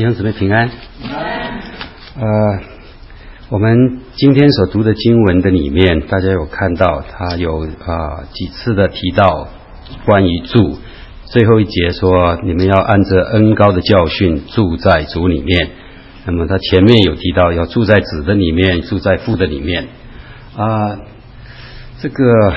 弟兄姊妹平安。我们今天所读的经文的里面，大家有看到他有几次的提到关于住，最后一节说你们要按着恩膏的教训住在主里面。那么他前面有提到要住在子的里面，住在父的里面。这个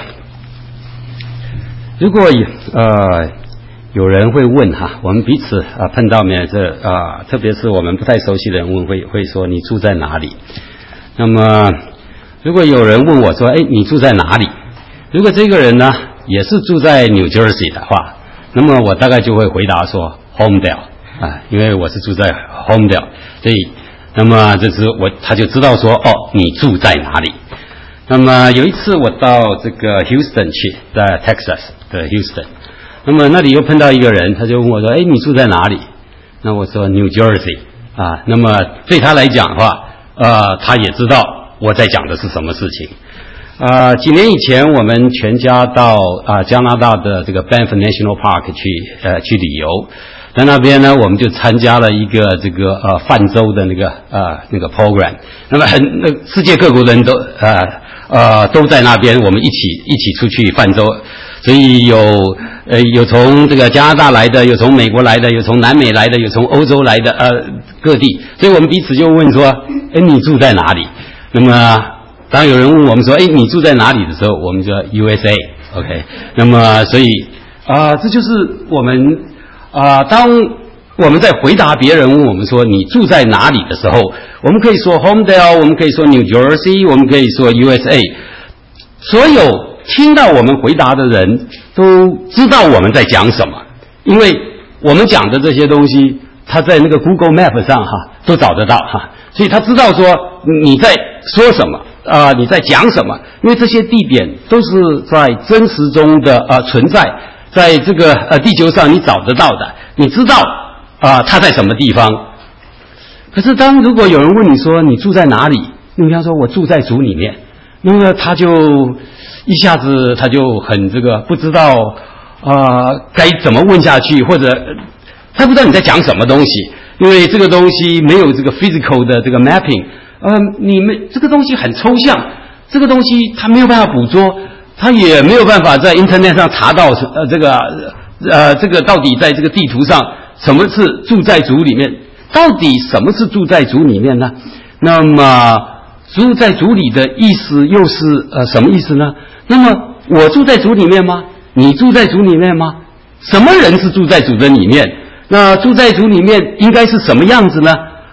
如果有人会问我们彼此碰到面特别是我们不太熟悉的人问会说你住在哪里？那么如果有人问我说你住在哪里？如果这个人呢也是住在 New Jersey 的话，那么我大概就会回答说 Homedale 因为我是住在 Homedale， 所以那么他就知道说你住在哪里。那么有一次我到这个 Houston 去，在 Texas 的 Houston， 那么那里又碰到一个人，他就问我说你住在哪里？那我说 New Jersey 那么对他来讲的话他也知道我在讲的是什么事情。几年以前我们全家到加拿大的这个 Banff National Park 去旅游，在那边呢我们就参加了一个这个泛舟的那个 program， 那么世界各国人都在那边，我们一起出去泛舟，所以有从这个加拿大来的，有从美国来的，有从南美来的，有从欧洲来的各地，所以我们彼此就问说你住在哪里？那么当有人问我们说你住在哪里的时候，我们就说 USA OK。 那么所以这就是我们当我们在回答别人问我们说你住在哪里的时候，我们可以说 Homedale， 我们可以说 New Jersey， 我们可以说 USA。 所有听到我们回答的人都知道我们在讲什么，因为我们讲的这些东西他在那个 Google Map 上都找得到所以他知道说你在说什么你在讲什么，因为这些地点都是在真实中的存在，在这个地球上你找得到的，你知道它在什么地方。可是如果有人问你说你住在哪里，你比方说我住在主里面，那么他就一下子他就很不知道该怎么问下去，或者他不知道你在讲什么东西，因为这个东西没有这个 physical 的这个 mapping，你们这个东西很抽象，这个东西他没有办法捕捉，他也没有办法在 internet 上查到这个到底在这个地图上什么是住在主里面，到底什么是住在主里面呢？那么住在主里的意思又是什么意思呢？那么我住在主里面吗？你住在主里面吗？什么人是住在主的里面？那住在主里面应该是什么样子呢？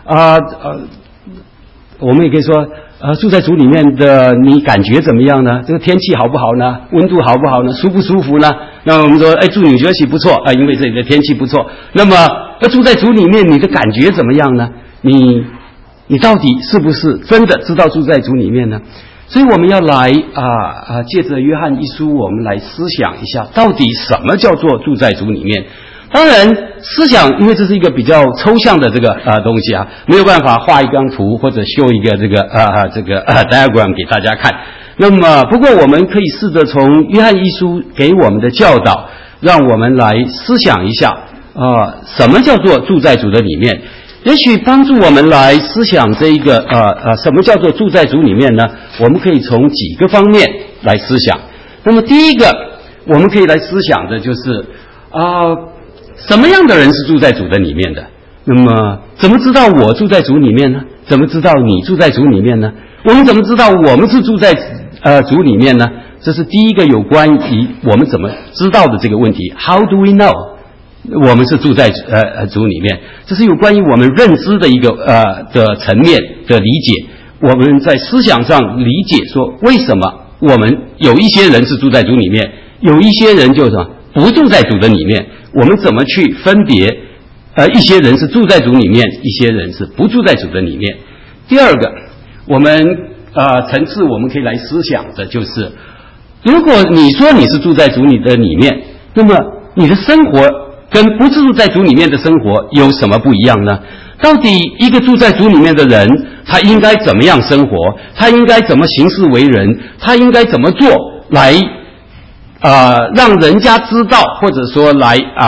我们也可以说住在主里面的你感觉怎么样呢？这个天气好不好呢？温度好不好呢？舒不舒服呢？那我们说住纽约西不错因为这里的天气不错。那么住在主里面你的感觉怎么样呢？你到底是不是真的知道住在主里面呢？所以我们要来借着约翰一书，我们来思想一下到底什么叫做住在主里面。当然思想因为这是一个比较抽象的这个东西没有办法画一张图或者秀一个这个diagram 给大家看。那么不过我们可以试着从约翰一书给我们的教导，让我们来思想一下什么叫做住在主的里面，也许帮助我们来思想这一个什么叫做住在主里面呢？我们可以从几个方面来思想。那么第一个我们可以来思想的就是什么样的人是住在主的里面的？那么怎么知道我住在主里面呢？怎么知道你住在主里面呢？我们怎么知道我们是住在主里面呢？这是第一个有关于我们怎么知道的这个问题。 How do we know 我们是住在主里面？这是有关于我们认知的一个的层面的理解。我们在思想上理解说为什么我们有一些人是住在主里面，有一些人就是不住在主的里面，我们怎么去分别一些人是住在主里面，一些人是不住在主的里面。第二个我们层次我们可以来思想的就是，如果你说你是住在主的里面，那么你的生活跟不住在主里面的生活有什么不一样呢？到底一个住在主里面的人他应该怎么样生活，他应该怎么行事为人，他应该怎么做来让人家知道，或者说来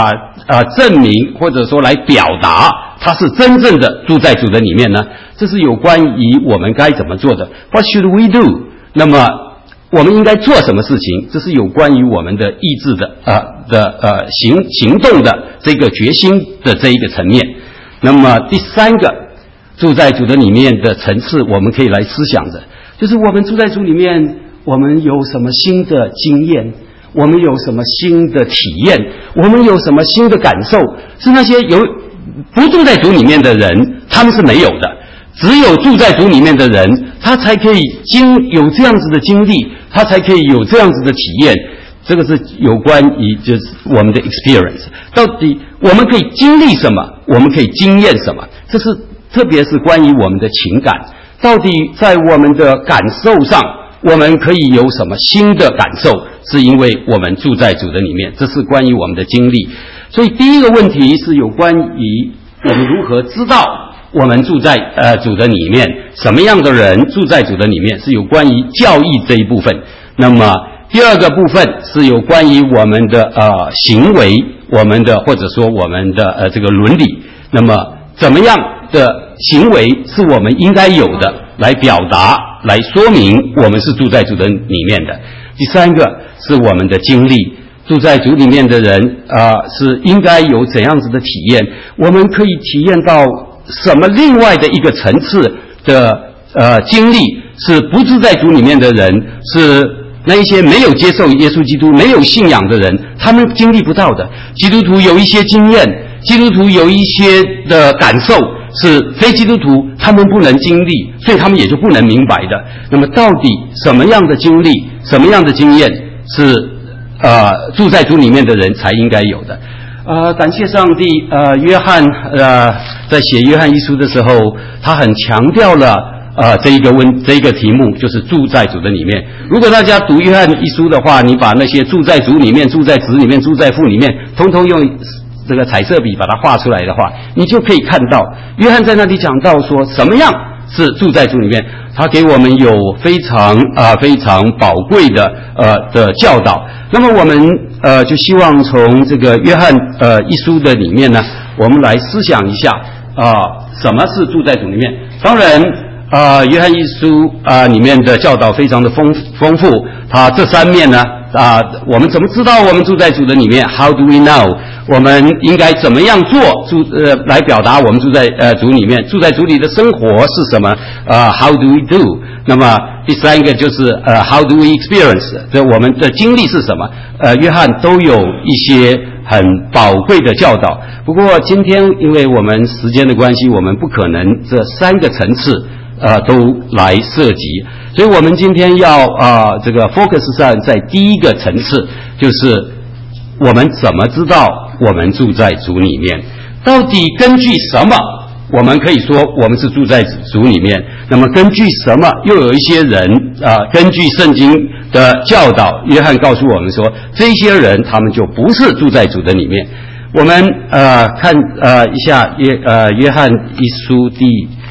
证明或者说来表达他是真正的住在主的里面呢？这是有关于我们该怎么做的。What should we do？ 那么我们应该做什么事情？这是有关于我们的意志的行动的这个决心的这一个层面。那么第三个住在主的里面的层次，我们可以来思想的，就是我们住在主里面，我们有什么新的经验，我们有什么新的体验，我们有什么新的感受，是那些不住在主里面的人他们是没有的。只有住在主里面的人，他才可以有这样子的经历，他才可以有这样子的体验。这个是有关于就是我们的 experience， 到底我们可以经历什么，我们可以经验什么，这是特别是关于我们的情感，到底在我们的感受上我们可以有什么新的感受，是因为我们住在主的里面，这是关于我们的经历。所以第一个问题是有关于我们如何知道我们住在主的里面，什么样的人住在主的里面，是有关于教义这一部分。那么第二个部分是有关于我们的行为，我们的或者说我们的这个伦理。那么怎么样的行为是我们应该有的，来表达来说明我们是住在主的里面的。第三个是我们的经历，住在主里面的人是应该有怎样子的体验，我们可以体验到什么另外的一个层次的经历，是不住在主里面的人，是那一些没有接受耶稣基督没有信仰的人他们经历不到的。基督徒有一些经验，基督徒有一些的感受是非基督徒他们不能经历，所以他们也就不能明白的。那么到底什么样的经历，什么样的经验是住在主里面的人才应该有的？感谢上帝，约翰在写约翰一书的时候，他很强调了这一个题目，就是住在主的里面。如果大家读约翰一书的话，你把那些住在主里面、住在子里面、住在父里面，通通用这个彩色笔把它画出来的话，你就可以看到约翰在那里讲到说什么样是住在主里面。他给我们有非常宝贵的教导。那么我们就希望从这个约翰一书的里面呢，我们来思想一下什么是住在主里面。当然约翰一书里面的教导非常的丰富，它这三面呢我们怎么知道我们住在主的里面 ？How do we know？ 我们应该怎么样做来表达我们住在主里面？住在主里的生活是什么？How do we do？ 那么第三个就是How do we experience？ 这我们的经历是什么？约翰都有一些很宝贵的教导。不过今天因为我们时间的关系，我们不可能这三个层次都来涉及，所以我们今天要这个 focus 上在第一个层次，就是我们怎么知道我们住在主里面，到底根据什么我们可以说我们是住在主里面？那么根据什么又有一些人根据圣经的教导，约翰告诉我们说这些人他们就不是住在主的里面。我们看一下约翰一书第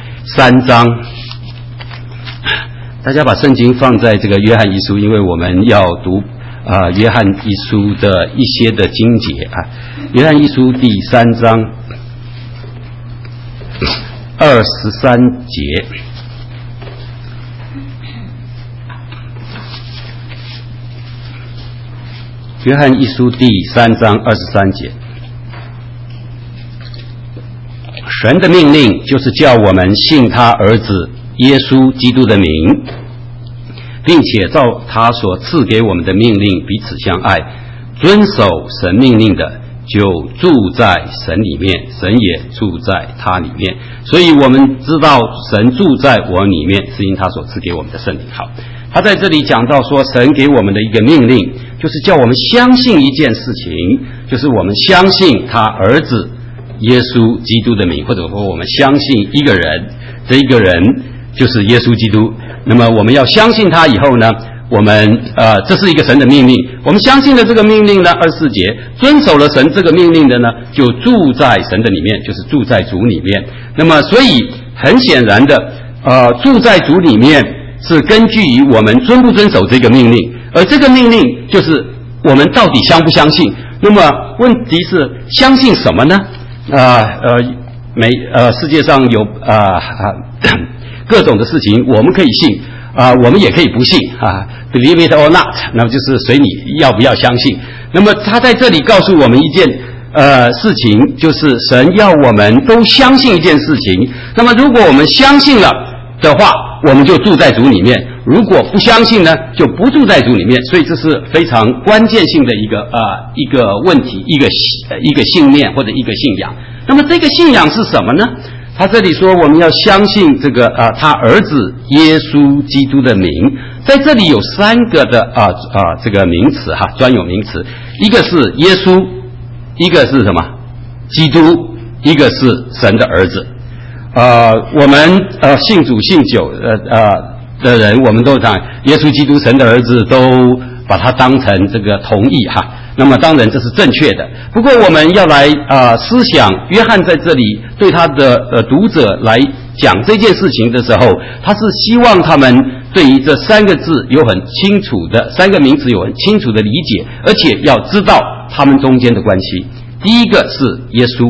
3章，大家把圣经放在这个约翰一书，因为我们要读约翰一书的一些的经节约翰一书第3章23节。约翰一书第3章23节，神的命令就是叫我们信他儿子耶稣基督的名，并且照他所赐给我们的命令彼此相爱，遵守神命令的就住在神里面，神也住在他里面。所以我们知道神住在我里面，是因他所赐给我们的圣灵。好，他在这里讲到说神给我们的一个命令，就是叫我们相信一件事情，就是我们相信他儿子耶稣基督的名，或者说我们相信一个人，这一个人就是耶稣基督。那么我们要相信他以后呢，我们这是一个神的命令，我们相信了这个命令呢，24节遵守了神这个命令的呢，就住在神的里面，就是住在主里面。那么所以很显然的住在主里面是根据于我们遵不遵守这个命令，而这个命令就是我们到底相不相信。 那么问题是相信什么呢？世界上有各种的事情，我们可以信我们也可以不信believe it or not， 那么就是随你要不要相信。那么他在这里告诉我们一件事情，就是神要我们都相信一件事情。那么如果我们相信了的话，我们就住在主里面；如果不相信呢，就不住在主里面。所以这是非常关键性的一个问题，一个信念或者一个信仰。那么这个信仰是什么呢？他这里说我们要相信这个他儿子耶稣基督的名。在这里有3个的这个名词专有名词，一个是耶稣，一个是什么？基督，一个是神的儿子。我们信主信久的人，我们都讲耶稣基督神的儿子，都把它当成这个同义那么当然这是正确的。不过我们要来思想，约翰在这里对他的读者来讲这件事情的时候，他是希望他们对于这3个字有很清楚的3个名词有很清楚的理解，而且要知道他们中间的关系。第一个是耶稣。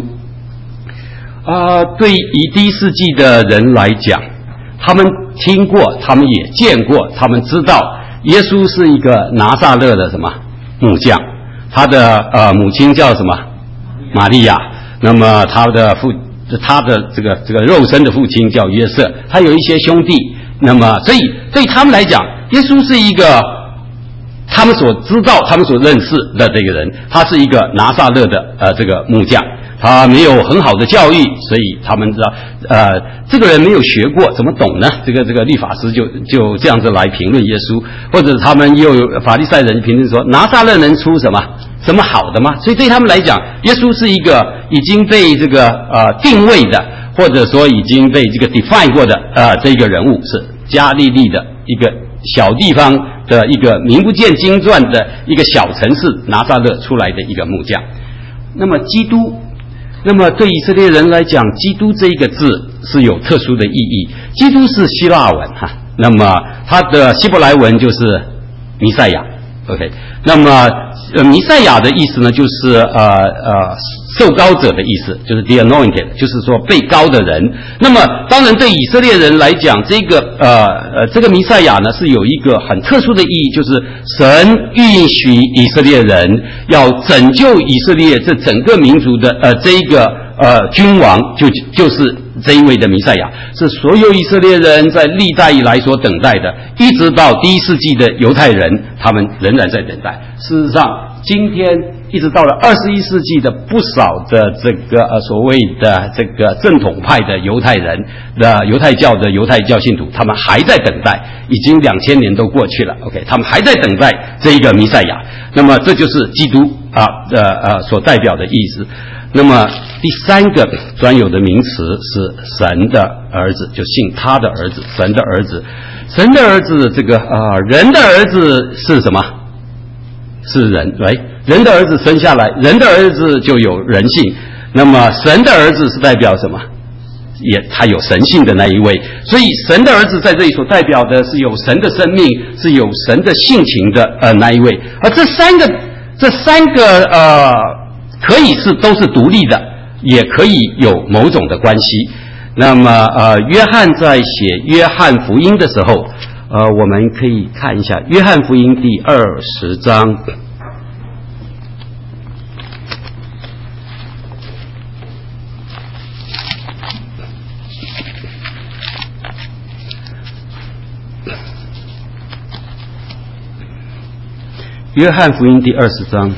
对于第1世纪的人来讲，他们听过，他们也见过，他们知道耶稣是一个拿撒勒的什么木匠，他的母亲叫什么玛利亚，那么他的这个肉身的父亲叫约瑟，他有一些兄弟，那么所以对他们来讲，耶稣是一个他们所知道他们所认识的这个人，他是一个拿撒勒的这个木匠，他没有很好的教育，所以他们知道这个人没有学过，怎么懂呢？这个律法师就这样子来评论耶稣，或者他们又有法利赛人评论说拿撒勒能出什么好的吗？所以对他们来讲，耶稣是一个已经被这个定位的，或者说已经被这个 define 过的这个人物，是加利利的一个小地方的一个名不见经传的一个小城市拿撒勒出来的一个木匠。那么基督，那么对以色列人来讲，基督这一个字是有特殊的意义。基督是希腊文那么它的希伯来文就是弥赛亚 OK， 那么弥赛亚的意思呢，就是受膏者的意思，就是 the anointed， 就是说被膏的人。那么当然对以色列人来讲，这个弥赛亚呢是有一个很特殊的意义，就是神允许以色列人要拯救以色列这整个民族的这一个君王，就是这一位的弥赛亚，是所有以色列人在历代以来所等待的，一直到第1世纪的犹太人，他们仍然在等待。事实上，今天一直到了21世纪的不少的这个所谓的这个正统派的犹太人的犹太教的犹太教信徒，他们还在等待，已经2000年都过去了 OK， 他们还在等待这一个弥赛亚。那么这就是基督所代表的意思。那么第3个专有的名词是神的儿子，就信他的儿子，神的儿子。神的儿子这个人的儿子是什么？是人，人的儿子生下来，人的儿子就有人性。那么神的儿子是代表什么？他有神性的那一位。所以神的儿子在这里所代表的是有神的生命，是有神的性情的那一位。而这三个可以都是独立的，也可以有某种的关系。那么约翰在写约翰福音的时候，我们可以看一下约翰福音第20章。约翰福音第20章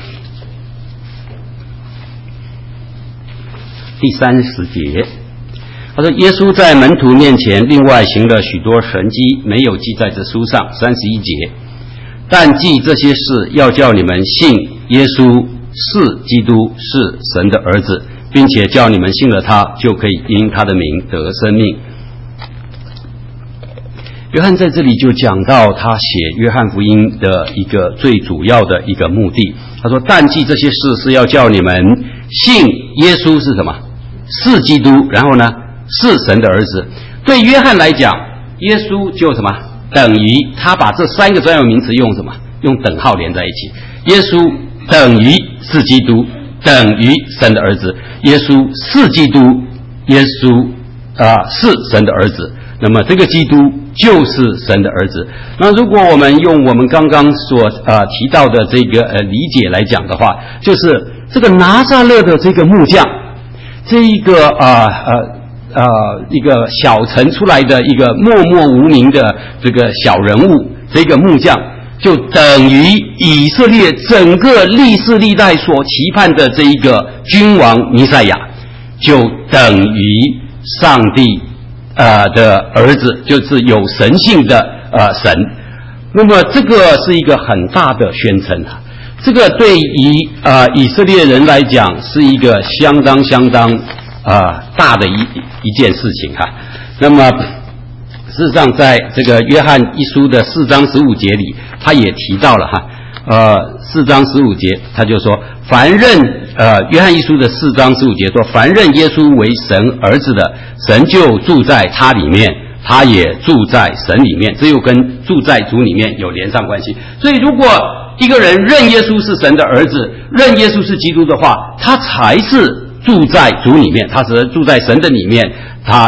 第30节，他说耶稣在门徒面前另外行了许多神迹，没有记在这书上。31节，但记这些事，要叫你们信耶稣是基督，是神的儿子，并且叫你们信了他，就可以因他的名得生命。约翰在这里就讲到他写约翰福音的一个最主要的一个目的。他说但记这些事，是要叫你们信耶稣是什么？是基督，然后呢是神的儿子。对约翰来讲，耶稣就什么？等于他把这3个专有名词用什么？用等号连在一起。耶稣等于是基督，等于神的儿子。耶稣是基督，耶稣是神的儿子。那么这个基督就是神的儿子。那如果我们用我们刚刚所提到的这个理解来讲的话，就是这个拿撒勒的这个木匠，这一个一个小城出来的一个默默无名的这个小人物，这个木匠就等于以色列整个历世历代所期盼的这一个君王弥赛亚，就等于上帝的儿子，就是有神性的神。那么这个是一个很大的宣称啊，这个对于以色列人来讲是一个相当大的一件事情哈。那么事实上在这个约翰一书的4章15节里，他也提到了哈，4章15节他就说，凡认约翰一书的4章15节说，凡认耶稣为神儿子的，神就住在他里面，他也住在神里面。这又跟住在主里面有连上关系。所以如果一个人认耶稣是神的儿子，认耶稣是基督的话，他才是住在主里面，他是住在神的里面，他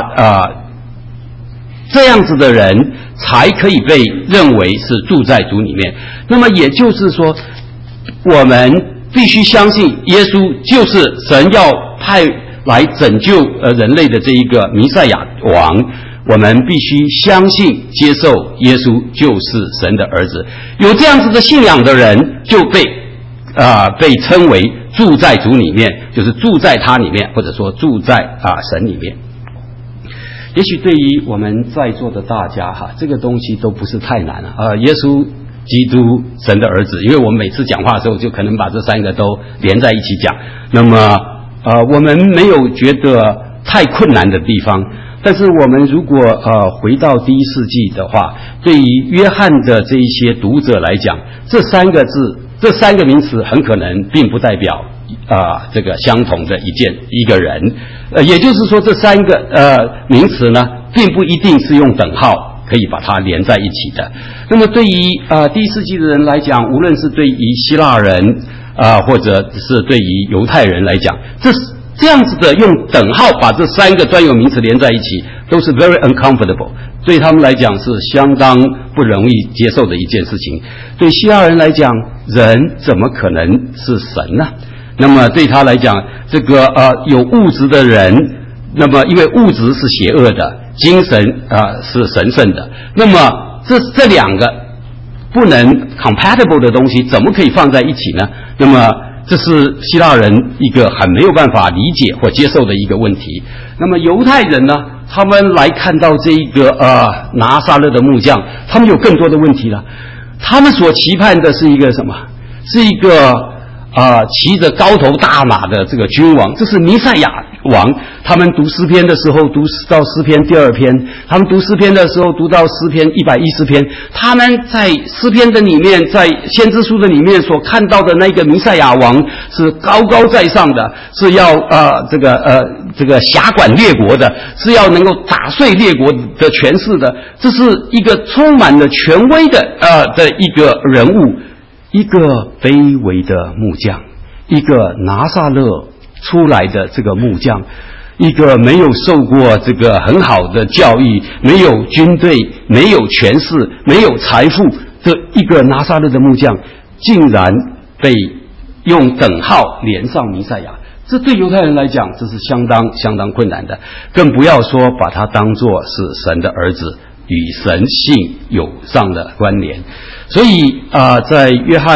这样子的人才可以被认为是住在主里面。那么也就是说，我们必须相信耶稣就是神要派来拯救人类的这一个弥赛亚王，我们必须相信接受耶稣就是神的儿子。有这样子的信仰的人就被称为住在主里面，就是住在他里面，或者说住在神里面。也许对于我们在座的大家这个东西都不是太难了耶稣基督神的儿子，因为我们每次讲话的时候就可能把这3个都连在一起讲，那么我们没有觉得太困难的地方。但是我们如果回到第1世纪的话，对于约翰的这一些读者来讲，这3个字，这3个名词很可能并不代表这个相同的一个人，也就是说这3个名词呢，并不一定是用等号可以把它连在一起的。那么对于第1世纪的人来讲，无论是对于希腊人或者是对于犹太人来讲，这样子的用等号把这3个专有名词连在一起，都是 very uncomfortable， 对他们来讲是相当不容易接受的一件事情。对希腊人来讲，人怎么可能是神呢？那么对他来讲，这个有物质的人，那么因为物质是邪恶的，精神是神圣的，那么这2个不能 compatible 的东西怎么可以放在一起呢？那么这是希腊人一个很没有办法理解或接受的一个问题。那么犹太人呢，他们来看到这一个拿撒勒的木匠，他们有更多的问题了。他们所期盼的是一个什么？是一个骑着高头大马的这个君王，这是弥赛亚王。他们读诗篇的时候，读到诗篇第2篇，他们读诗篇的时候读到诗篇110篇，他们在诗篇的里面，在先知书的里面所看到的那个弥赛亚王是高高在上的，是要这个辖管列国的，是要能够打碎列国的权势的，这是一个充满了权威的一个人物。一个卑微的木匠，一个拿撒勒出来的这个木匠，一个没有受过这个很好的教育，没有军队，没有权势，没有财富，这一个拿撒勒的木匠竟然被用等号连上弥赛亚，这对犹太人来讲这是相当困难的，更不要说把它当作是神的儿子，与神性有上的关联。所以在约翰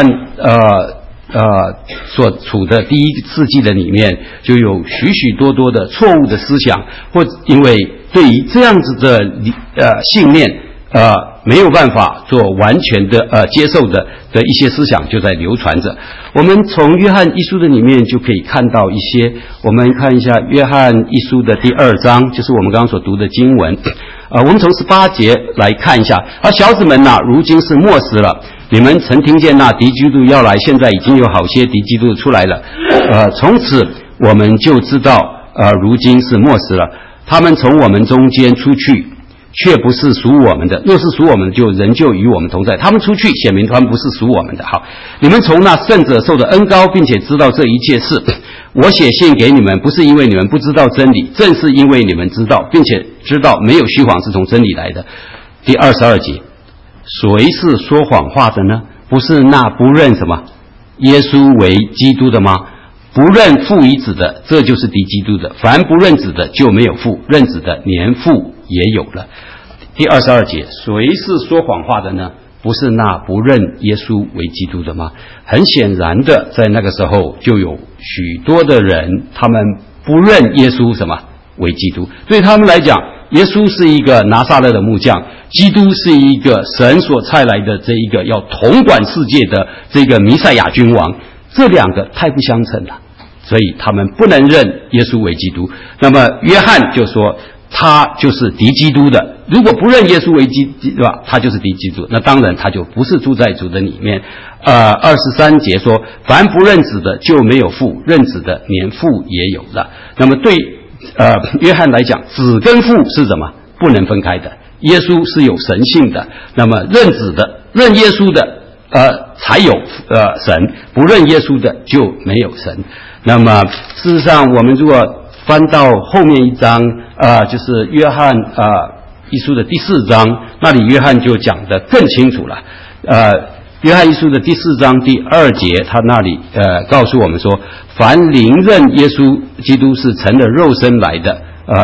所处的第1世纪的里面，就有许许多多的错误的思想，或因为对于这样子的信念没有办法做完全的接受的一些思想就在流传着。我们从约翰一书的里面就可以看到一些，我们看一下约翰一书的第2章，就是我们刚刚所读的经文。我们从18节来看一下，小子们呐，如今是末时了，你们曾听见那敌基督要来，现在已经有好些敌基督出来了。从此我们就知道如今是末时了。他们从我们中间出去， 却不是属我们的，若是属我们的，就仍旧与我们同在。他们出去，显明他们不是属我们的。好，你们从那圣者受的恩膏，并且知道这一切事。我写信给你们，不是因为你们不知道真理，正是因为你们知道，并且知道没有虚谎是从真理来的。第22节，谁是说谎话的呢？不是那不认什么耶稣为基督的吗？不认父与子的，这就是敌基督的。凡不认子的，就没有父；认子的，连父也有了。第22节，谁是说谎话的呢？不是那不认耶稣为基督的吗？很显然的，在那个时候就有许多的人，他们不认耶稣什么为基督。对他们来讲，耶稣是一个拿撒勒的木匠，基督是一个神所差来的这一个要统管世界的这个弥赛亚君王，这两个太不相称了，所以他们不能认耶稣为基督。那么约翰就说他就是敌基督的，如果不认耶稣为基督，对吧？他就是敌基督，那当然他就不是住在主的里面。23节说，凡不认子的就没有父，认子的连父也有了。那么对约翰来讲，子跟父是什么？不能分开的。耶稣是有神性的，那么认子的、认耶稣的才有神，不认耶稣的就没有神。那么事实上，我们如果翻到后面一章就是约翰一书的第4章，那里约翰就讲得更清楚了。约翰一书的第4章第2节，他那里告诉我们说，凡灵认耶稣基督是成了肉身来的，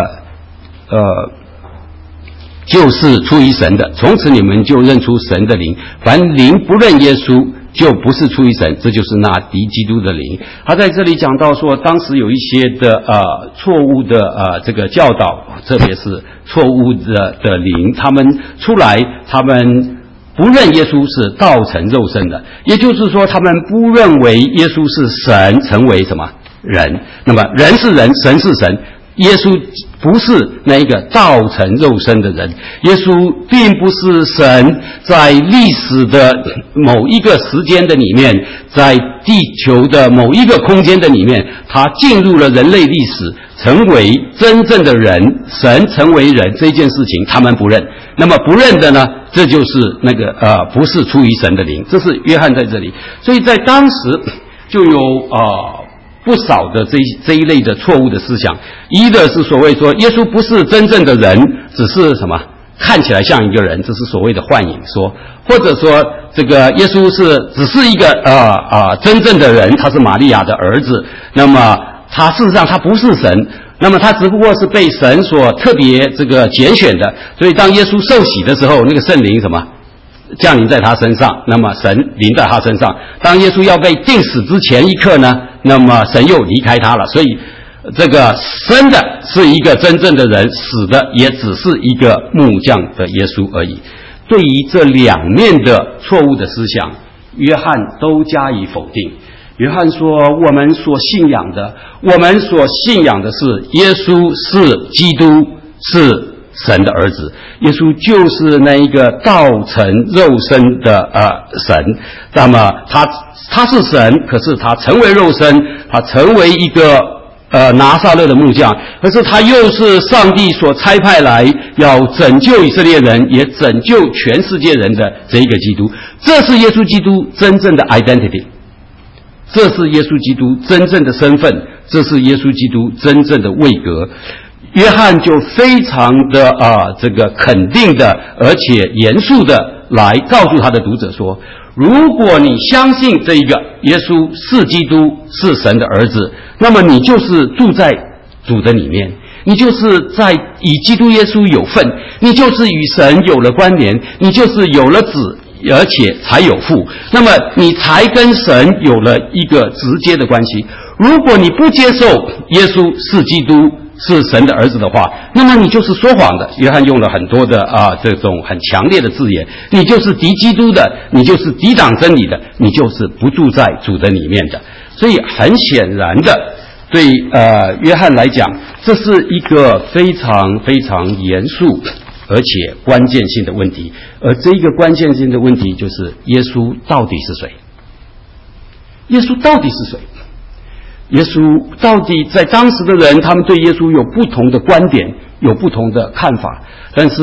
就是出于神的，从此你们就认出神的灵。凡灵不认耶稣，就不是出于神，这就是那敌基督的灵。他在这里讲到说，当时有一些的错误的这个教导，特别是错误的灵，他们出来，他们不认耶稣是道成肉身的，也就是说，他们不认为耶稣是神成为什么人。那么人是人，神是神。耶稣不是那一个道成肉身的人，耶稣并不是神在历史的某一个时间的里面，在地球的某一个空间的里面，他进入了人类历史，成为真正的人，神成为人这件事情他们不认。那么不认的呢，这就是那个不是出于神的灵。这是约翰在这里，所以在当时就有不少的这一类的错误的思想。一的是所谓说耶稣不是真正的人，只是什么看起来像一个人，这是所谓的幻影说。或者说这个耶稣只是一个真正的人，他是玛利亚的儿子，那么他事实上他不是神，那么他只不过是被神所特别这个拣选的。所以当耶稣受洗的时候，那个圣灵什么降临在他身上，那么神临在他身上。当耶稣要被钉死之前一刻呢，那么神又离开他了。所以这个生的是一个真正的人，死的也只是一个木匠的耶稣而已。对于这两面的错误的思想，约翰都加以否定。约翰说，我们所信仰的是耶稣是基督，是神的儿子，耶稣就是那一个道成肉身的神。那么他是神，可是他成为肉身，他成为一个拿撒勒的木匠，可是他又是上帝所差派来要拯救以色列人，也拯救全世界人的这一个基督。这是耶稣基督真正的 identity， 这是耶稣基督真正的身份，这是耶稣基督真正的位格。约翰就非常的这个肯定的，而且严肃的来告诉他的读者说，如果你相信这一个耶稣是基督，是神的儿子，那么你就是住在主的里面，你就是在与基督耶稣有份，你就是与神有了关联，你就是有了子，而且才有父，那么你才跟神有了一个直接的关系。如果你不接受耶稣是基督，是神的儿子的话，那么你就是说谎的。约翰用了很多的这种很强烈的字眼，你就是敌基督的，你就是抵挡真理的，你就是不住在主的里面的。所以很显然的，对约翰来讲，这是一个非常非常严肃而且关键性的问题。而这一个关键性的问题就是耶稣到底是谁？耶稣到底是谁？耶稣到底在当时的人，他们对耶稣有不同的观点，有不同的看法。但是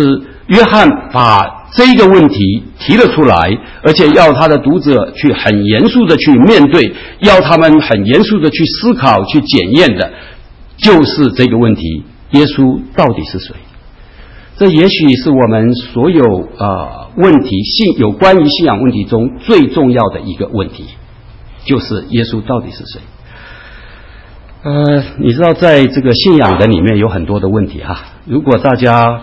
约翰把这个问题提了出来，而且要他的读者去很严肃的去面对，要他们很严肃的去思考、去检验的，就是这个问题：耶稣到底是谁？这也许是我们所有问题有关于信仰问题中最重要的一个问题，就是耶稣到底是谁？你知道，在这个信仰的里面有很多的问题哈。如果大家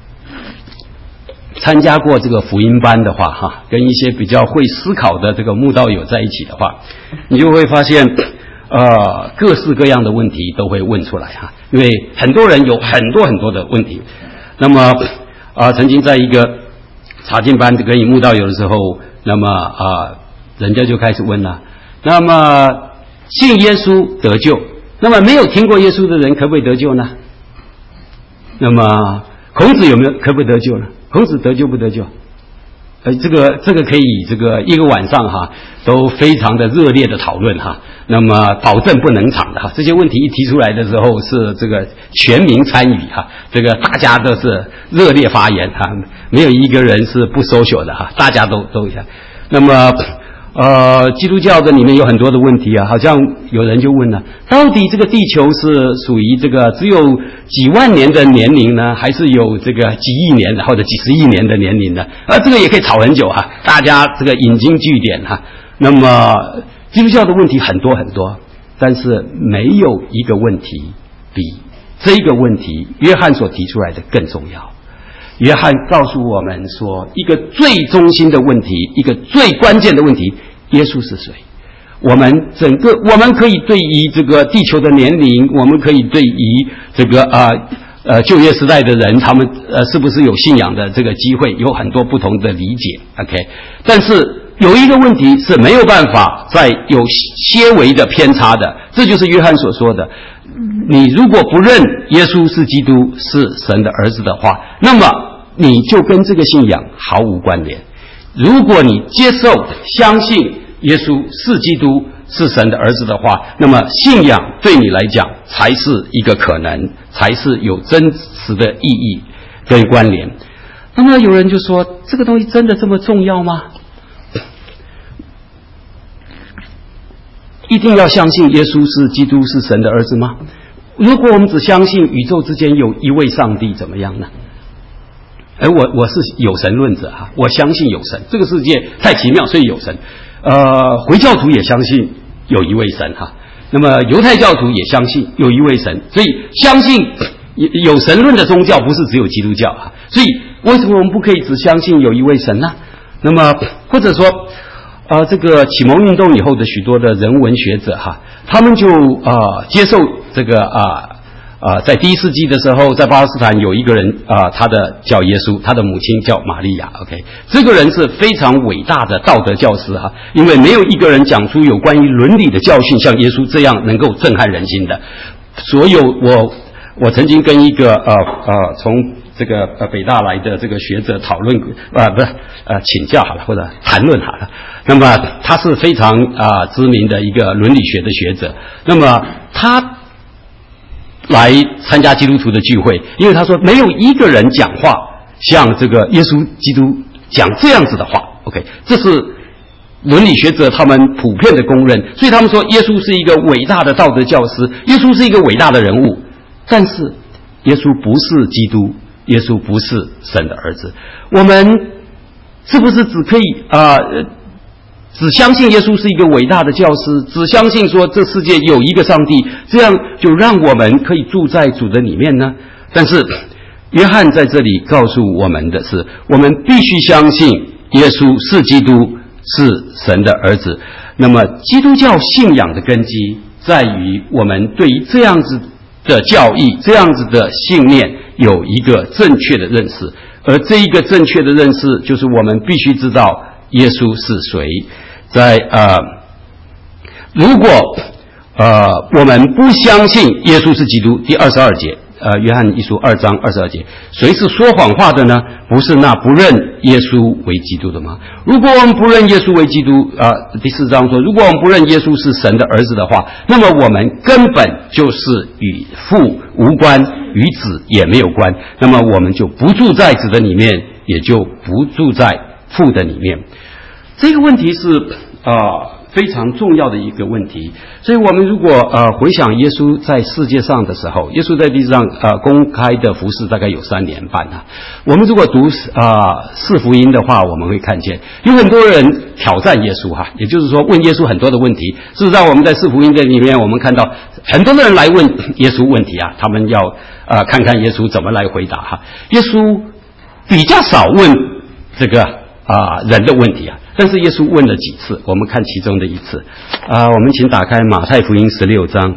参加过这个福音班的话哈，跟一些比较会思考的这个慕道友在一起的话，你就会发现各式各样的问题都会问出来哈。因为很多人有很多的问题。那么曾经在一个查经班跟慕道友的时候，那么人家就开始问了，那么信耶稣得救，那么没有听过耶稣的人可不可以得救呢？那么孔子可不可以得救呢？孔子得救不得救？这个可以这个一个晚上哈都非常的热烈的讨论哈。那么保证不能场的哈，这些问题一提出来的时候是这个全民参与哈，这个大家都是热烈发言哈，没有一个人是不social的哈，大家都想。那么基督教的里面有很多的问题啊，好像有人就问了，到底这个地球是属于这个只有几万年的年龄呢，还是有这个几亿年或者几十亿年的年龄呢？这个也可以吵很久哈，大家这个引经据典哈。那么基督教的问题很多，但是没有一个问题比这个问题约翰所提出来的更重要。约翰告诉我们说，一个最中心的问题，一个最关键的问题，耶稣是谁？我们可以对于这个地球的年龄，我们可以对于这个旧约时代的人，他们是不是有信仰的这个机会，有很多不同的理解 OK。 但是有一个问题是没有办法再有些微的偏差的，这就是约翰所说的，你如果不认耶稣是基督，是神的儿子的话，那么你就跟这个信仰毫无关联。如果你接受相信耶稣是基督，是神的儿子的话，那么信仰对你来讲才是一个可能，才是有真实的意义跟关联。那么有人就说，这个东西真的这么重要吗？一定要相信耶稣是基督，是神的儿子吗？如果我们只相信宇宙之间有一位上帝，怎么样呢？我是有神论者哈，我相信有神，这个世界太奇妙，所以有神。回教徒也相信有一位神哈，那么犹太教徒也相信有一位神，所以相信有神论的宗教不是只有基督教哈。所以为什么我们不可以只相信有一位神呢？那么或者说这个启蒙运动以后的许多的人文学者哈，他们就接受这个在第1世纪的时候，在巴勒斯坦有一个人他的叫耶稣，他的母亲叫玛利亚 OK。 这个人是非常伟大的道德教师哈，因为没有一个人讲出有关于伦理的教训像耶稣这样能够震撼人心的。所有我曾经跟一个从这个北大来的这个学者讨论请教好了，或者谈论好了。那么他是非常知名的一个伦理学的学者，那么他来参加基督徒的聚会，因为他说没有一个人讲话像这个耶稣基督讲这样子的话 OK。 这是伦理学者他们普遍的公认，所以他们说耶稣是一个伟大的道德教师，耶稣是一个伟大的人物，但是耶稣不是基督，耶稣不是神的儿子。我们是不是只可以只相信耶稣是一个伟大的教师，只相信说这世界有一个上帝，这样就让我们可以住在主的里面呢？但是约翰在这里告诉我们的是，我们必须相信耶稣是基督，是神的儿子。那么基督教信仰的根基在于我们对于这样子的教义，这样子的信念有一个正确的认识，而这一个正确的认识就是我们必须知道耶稣是谁。在如果我们不相信耶稣是基督，第22节约翰一书2章22节，谁是说谎话的呢？不是那不认耶稣为基督的吗？如果我们不认耶稣为基督，第4章说，如果我们不认耶稣是神的儿子的话，那么我们根本就是与父无关，与子也没有关，那么我们就不住在子的里面，也就不住在父的里面。这个问题是非常重要的一个问题。所以我们如果回想耶稣在世界上的时候，耶稣在地上公开的服事大概有3年半啊。我们如果读4福音的话，我们会看见有很多人挑战耶稣哈，也就是说问耶稣很多的问题。事实上我们在4福音的里面，我们看到很多的人来问耶稣问题啊，他们要看看耶稣怎么来回答哈。耶稣比较少问这个人的问题啊，但是耶稣问了几次，我们看其中的一次我们请打开马太福音16章。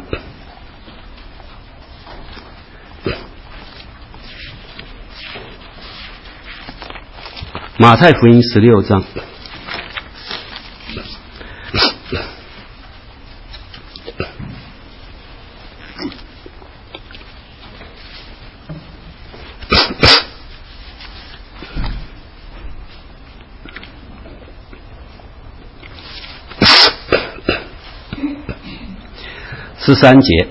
马太福音16章13节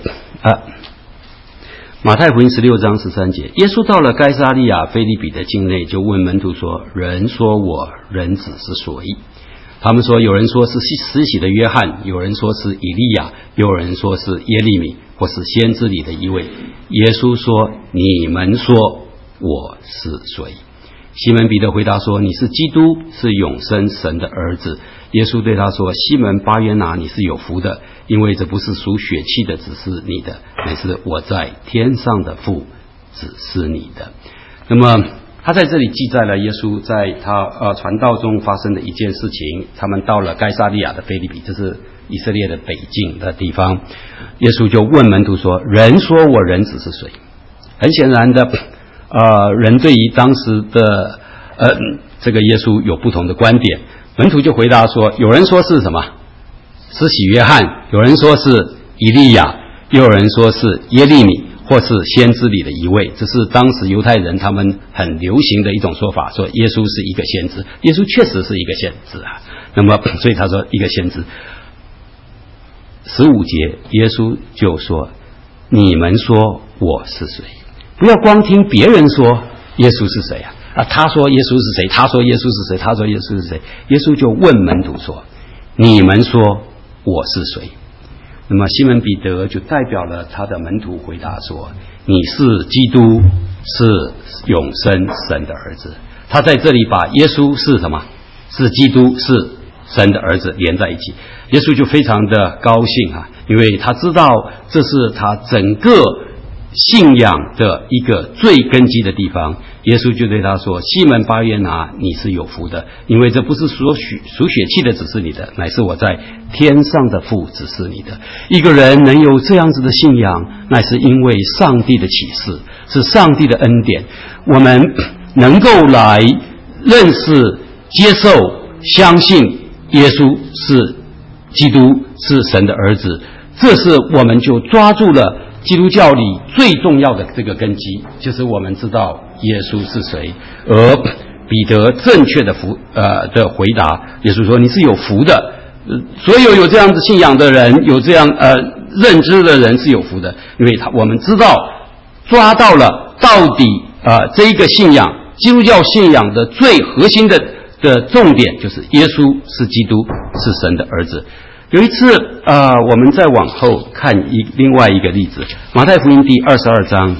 马太福音16章13节，耶稣到了该撒利亚腓立比的境内，就问门徒说：人说我人子是谁？他们说，有人说是施洗的约翰，有人说是以利亚，有人说是耶利米，或是先知里的一位。耶稣说：你们说我是谁？西门彼得回答说：你是基督，是永生神的儿子。耶稣对他说：西门巴约拿，你是有福的，因为这不是属血气的指示你的，乃是我在天上的父指示你的。那么他在这里记载了耶稣在他传道中发生的一件事情。他们到了该撒利亚的腓立比，这是以色列的北境的地方。耶稣就问门徒说：人说我人子是谁？很显然的人对于当时的这个耶稣有不同的观点。门徒就回答说，有人说是什么？施洗约翰，有人说是以利亚，又有人说是耶利米，或是先知里的一位。这是当时犹太人他们很流行的一种说法，说耶稣是一个先知。耶稣确实是一个先知啊。那么所以他说一个先知。15节耶稣就说：你们说我是谁？不要光听别人说耶稣是谁他说耶稣是谁，他说耶稣是谁，他说耶稣是谁。耶稣就问门徒说：你们说我是谁？那么西门彼得就代表了他的门徒回答说：你是基督，是永生神的儿子。他在这里把耶稣是什么？是基督，是神的儿子连在一起。耶稣就非常的高兴因为他知道这是他整个信仰的一个最根基的地方。耶稣就对他说：西门巴约拿，你是有福的，因为这不是属血气的指示你的，乃是我在天上的父指示你的。一个人能有这样子的信仰，乃是因为上帝的启示，是上帝的恩典。我们能够来认识、接受、相信耶稣是基督，是神的儿子，这是我们就抓住了基督教里最重要的这个根基，就是我们知道耶稣是谁。而彼得正确的回答，耶稣说：你是有福的，所有这样子信仰的人，有这样认知的人是有福的，因为我们知道抓到了到底这一个信仰，基督教信仰的最核心的重点，就是耶稣是基督，是神的儿子。有一次我们再往后看另外一个例子，马太福音第22章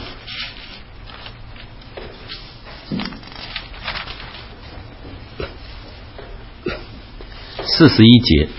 41节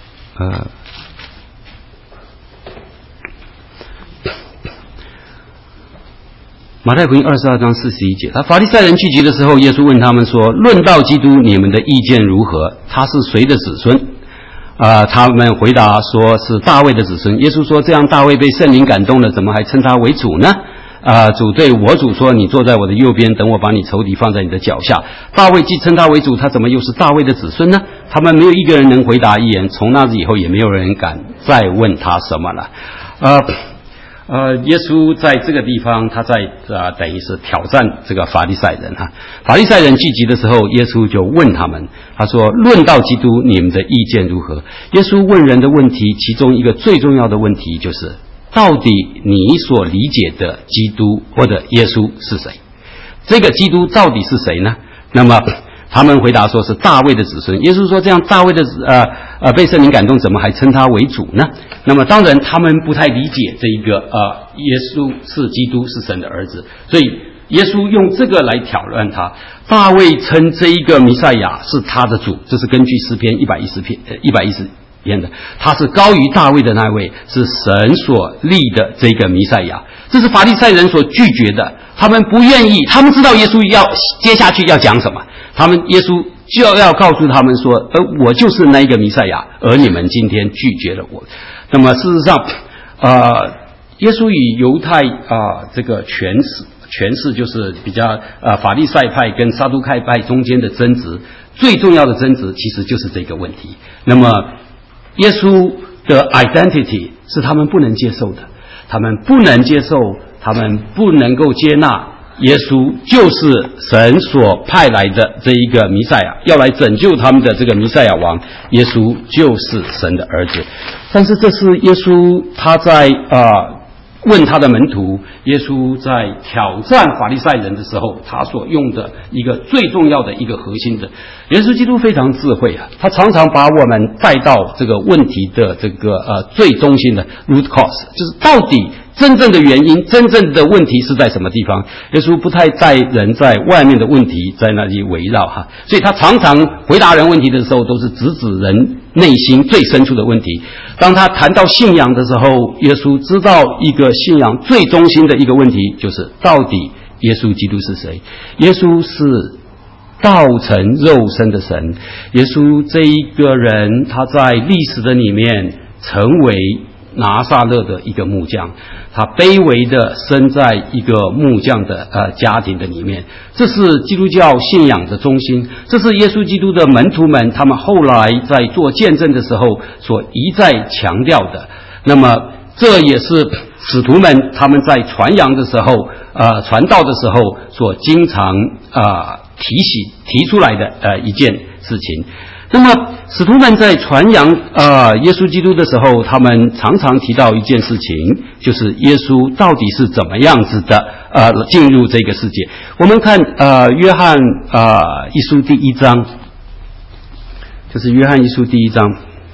马太福音22章41节，法利赛人聚集的时候，耶稣问他们说：论到基督，你们的意见如何？他是谁的子孙？他们回答说是大卫的子孙。耶稣说：这样大卫被圣灵感动了，怎么还称他为主呢？主对我主说：你坐在我的右边，等我把你仇敌放在你的脚下。大卫既称他为主，他怎么又是大卫的子孙呢？他们没有一个人能回答一言。从那日以后，也没有人敢再问他什么了。 耶稣在这个地方，他在等于是挑战这个法利赛人哈。法利赛人聚集的时候，耶稣就问他们，他说：“论到基督，你们的意见如何？”耶稣问人的问题，其中一个最重要的问题就是：到底你所理解的基督或者耶稣是谁？这个基督到底是谁呢？那么他们回答说是大卫的子孙。耶稣说：“这样大卫的被圣灵感动，怎么还称他为主呢？”那么当然他们不太理解这一个耶稣是基督，是神的儿子，所以耶稣用这个来挑战他。大卫称这一个弥赛亚是他的主，这是根据诗篇110篇的，他是高于大卫的那位，是神所立的这个弥赛亚。这是法利赛人所拒绝的，他们不愿意，他们知道耶稣要接下去要讲什么，耶稣就要告诉他们说，我就是那一个弥赛亚，而你们今天拒绝了我。那么事实上耶稣与犹太这个权势就是比较法利赛派跟撒都该派中间的争执，最重要的争执其实就是这个问题。那么耶稣的 identity 是他们不能接受的，他们不能接受，他们不能够接纳耶稣就是神所派来的这一个弥赛亚，要来拯救他们的这个弥赛亚王，耶稣就是神的儿子。但是这是耶稣他在问他的门徒，耶稣在挑战法利赛人的时候，他所用的一个最重要的一个核心的。耶稣基督非常智慧他常常把我们带到这个问题的这个最中心的 root cause， 就是到底真正的原因，真正的问题是在什么地方。耶稣不太带人在外面的问题在那里围绕所以他常常回答人问题的时候，都是直指人内心最深处的问题。当他谈到信仰的时候，耶稣知道一个信仰最中心的一个问题，就是到底耶稣基督是谁。耶稣是道成肉身的神，耶稣这一个人，他在历史的里面成为拿撒勒的一个木匠，他卑微的生在一个木匠的家庭的里面，这是基督教信仰的中心，这是耶稣基督的门徒们他们后来在做见证的时候所一再强调的。那么这也是使徒们他们在传扬的时候传道的时候所经常提出来的一件事情。那么使徒们在传扬耶稣基督的时候，他们常常提到一件事情，就是耶稣到底是怎么样子的进入这个世界。我们看约翰一书第1章，就是约翰一书第1章。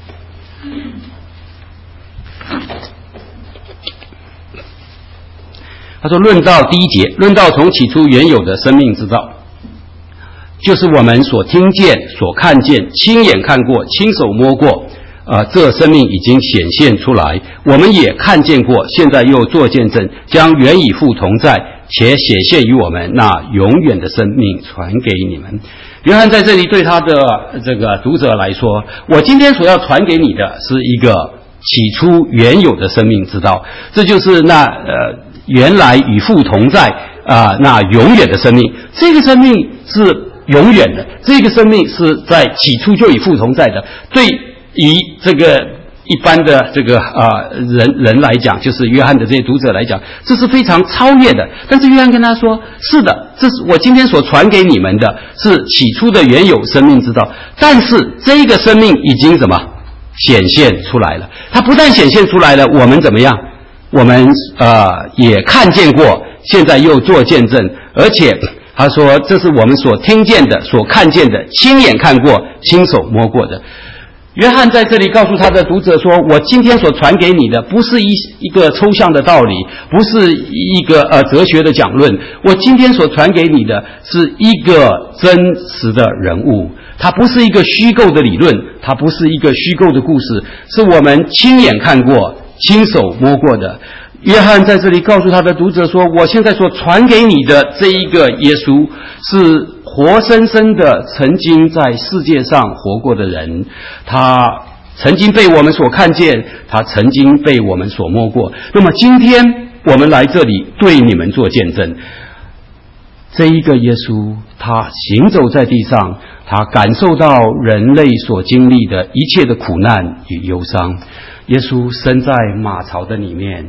他说论到第1节，论到从起初原有的生命之道，就是我们所听见、所看见、亲眼看过、亲手摸过，这生命已经显现出来，我们也看见过，现在又做见证，将原与父同在，且显现于我们那永远的生命传给你们。约翰在这里对他的这个读者来说，我今天所要传给你的是一个起初原有的生命之道，这就是那原来与父同在那永远的生命。这个生命是永远的，这个生命是在起初就与父同在的。对于这个一般的这个人来讲，就是约翰的这些读者来讲，这是非常超越的。但是约翰跟他说，是的，这是我今天所传给你们的，是起初的原有生命之道。但是这个生命已经什么显现出来了？它不但显现出来了，我们怎么样？我们也看见过，现在又做见证，而且他说这是我们所听见的、所看见的、亲眼看过、亲手摸过的。约翰在这里告诉他的读者说，我今天所传给你的不是一个抽象的道理，不是一个哲学的讲论，我今天所传给你的是一个真实的人物，它不是一个虚构的理论，它不是一个虚构的故事，是我们亲眼看过、亲手摸过的。约翰在这里告诉他的读者说，我现在所传给你的这一个耶稣是活生生的曾经在世界上活过的人，他曾经被我们所看见，他曾经被我们所摸过。那么今天我们来这里对你们做见证，这一个耶稣他行走在地上，他感受到人类所经历的一切的苦难与忧伤。耶稣生在马槽的里面，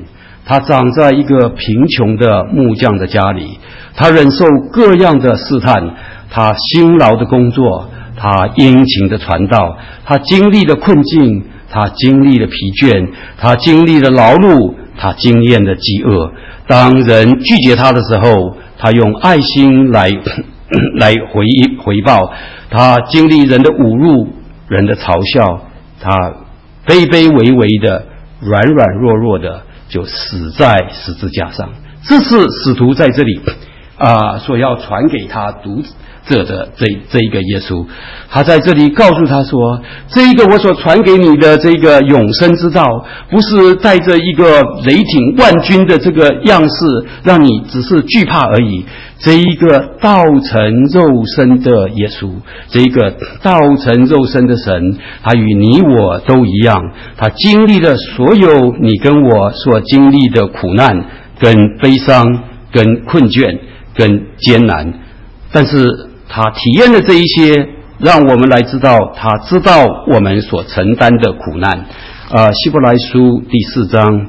他长在一个贫穷的木匠的家里，他忍受各样的试探，他辛劳的工作，他殷勤的传道，他经历了困境，他经历了疲倦，他经历了劳碌，他经验了饥饿。当人拒绝他的时候，他用爱心来回报。他经历人的侮辱，人的嘲笑，他卑卑微微的，软软弱弱的，就死在十字架上。这是使徒在这里所要传给他读者的这一个耶稣，他在这里告诉他说，这一个我所传给你的这个永生之道，不是带着一个雷霆万钧的这个样式，让你只是惧怕而已。这一个道成肉身的耶稣，这一个道成肉身的神，他与你我都一样，他经历了所有你跟我所经历的苦难跟悲伤跟困倦跟艰难，但是他体验了这一些，让我们来知道他知道我们所承担的苦难。希伯来书第4章，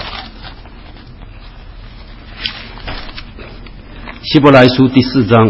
希伯来书第4章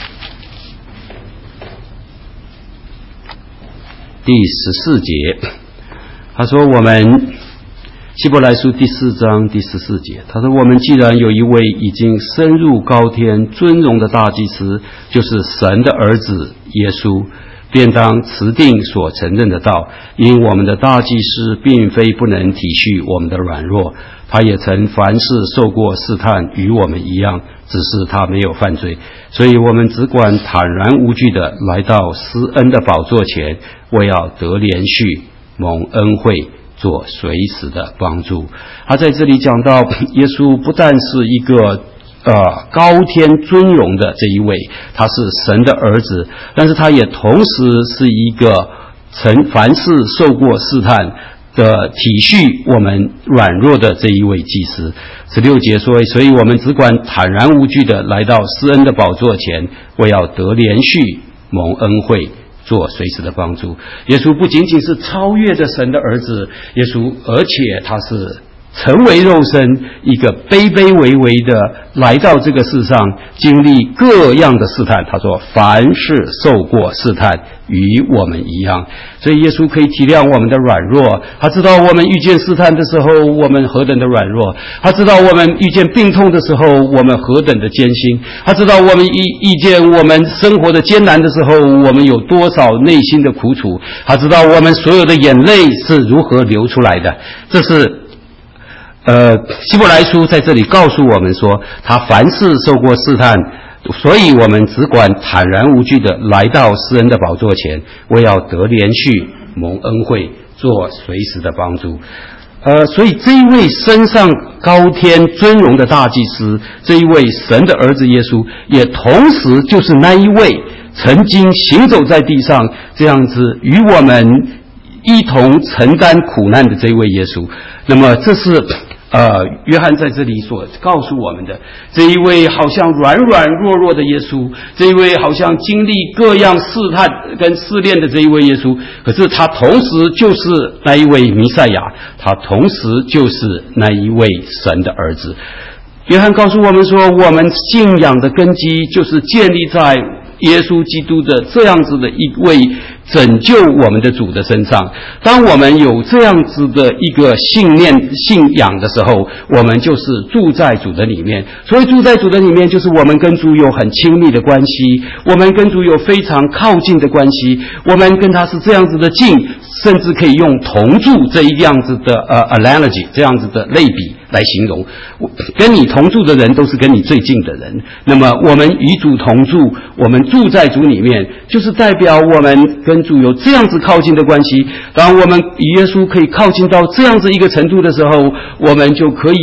第14节，他说希伯来书第4章第14节，他说我们既然有一位已经升入高天尊荣的大祭司，就是神的儿子耶稣，便当持定所承认的道，因我们的大祭司并非不能体恤我们的软弱，他也曾凡事受过试探，与我们一样，只是他没有犯罪。所以我们只管坦然无惧的来到施恩的宝座前，为要得连续蒙恩惠，做随时的帮助。他在这里讲到，耶稣不但是一个高天尊荣的这一位，他是神的儿子，但是他也同时是一个凡事受过试探的体恤我们软弱的这一位祭司。16节说，所以我们只管坦然无惧的来到施恩的宝座前，为要得连续蒙恩惠，做随时的帮助。耶稣不仅仅是超越着神的儿子，耶稣而且他是成为肉身，一个卑卑微微的来到这个世上，经历各样的试探。他说凡是受过试探，与我们一样。所以耶稣可以体谅我们的软弱，他知道我们遇见试探的时候我们何等的软弱，他知道我们遇见病痛的时候我们何等的艰辛，他知道我们遇见我们生活的艰难的时候我们有多少内心的苦楚，他知道我们所有的眼泪是如何流出来的。这是希伯来书在这里告诉我们说，他凡事受过试探，所以我们只管坦然无惧的来到施恩的宝座前，为要得连续蒙恩惠，做随时的帮助。所以这一位升上高天尊荣的大祭司，这一位神的儿子耶稣，也同时就是那一位曾经行走在地上这样子与我们一同承担苦难的这一位耶稣。那么这是约翰在这里所告诉我们的，这一位好像软软弱弱的耶稣，这一位好像经历各样试探跟试炼的这一位耶稣，可是他同时就是那一位弥赛亚，他同时就是那一位神的儿子。约翰告诉我们说，我们信仰的根基就是建立在耶稣基督的这样子的一位拯救我们的主的身上。当我们有这样子的一个信仰的时候，我们就是住在主的里面。所以住在主的里面，就是我们跟主有很亲密的关系，我们跟主有非常靠近的关系，我们跟他是这样子的近，甚至可以用同住这一样子的analogy 这样子的类比来形容。跟你同住的人都是跟你最近的人，那么我们与主同住，我们住在主里面，就是代表我们跟主有这样子靠近的关系。当我们与耶稣可以靠近到这样子一个程度的时候，我们就可以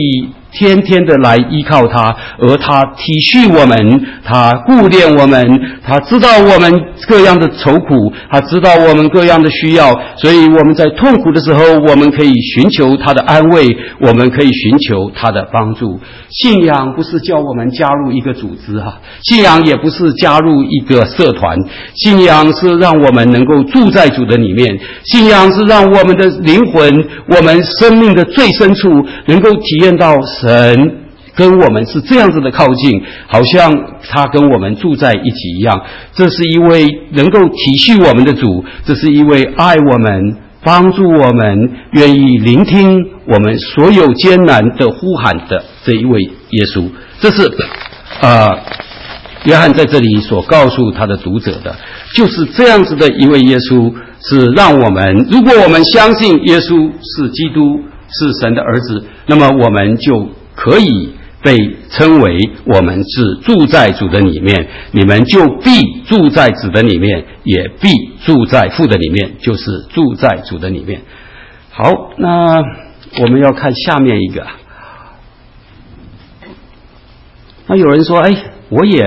天天的来依靠他，而他体恤我们，他顾念我们，他知道我们各样的愁苦，他知道我们各样的需要，所以我们在痛苦的时候，我们可以寻求他的安慰，我们可以寻求他的帮助。信仰不是叫我们加入一个组织信仰也不是加入一个社团，信仰是让我们能够住在主的里面，信仰是让我们的灵魂，我们生命的最深处能够体验到神跟我们是这样子的靠近，好像他跟我们住在一起一样。这是一位能够体恤我们的主，这是一位爱我们、帮助我们、愿意聆听我们所有艰难的呼喊的这一位耶稣。这是约翰在这里所告诉他的读者的，就是这样子的一位耶稣，是让我们，如果我们相信耶稣是基督，是神的儿子，那么我们就可以被称为我们是住在主的里面，你们就必住在子的里面，也必住在父的里面，就是住在主的里面。好，那我们要看下面一个。那有人说，我也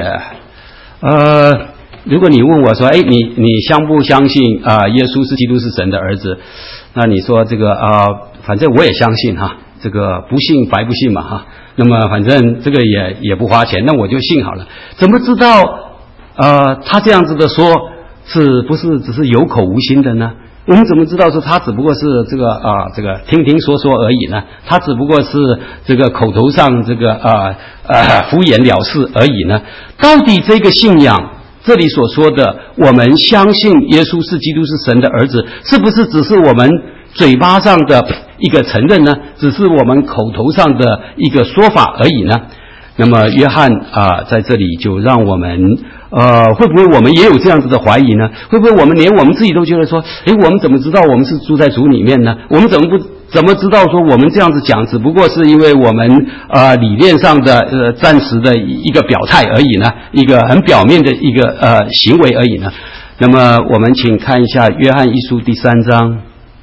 如果你问我说，你相不相信耶稣是基督是神的儿子？那你说这个反正我也相信这个不信白不信嘛那么反正这个也不花钱，那我就信好了。怎么知道他这样子的说是不是只是有口无心的呢？我们怎么知道说他只不过是这个听听说说而已呢？他只不过是这个口头上这个敷衍了事而已呢？到底这个信仰这里所说的我们相信耶稣是基督是神的儿子，是不是只是我们嘴巴上的一个承认呢？只是我们口头上的一个说法而已呢？那么约翰在这里就让我们会不会我们也有这样子的怀疑呢？会不会我们连我们自己都觉得说，我们怎么知道我们是住在主里面呢？我们怎么知道说我们这样子讲只不过是因为我们理念上的暂时的一个表态而已呢？一个很表面的一个行为而已呢？那么我们请看一下约翰一书第3章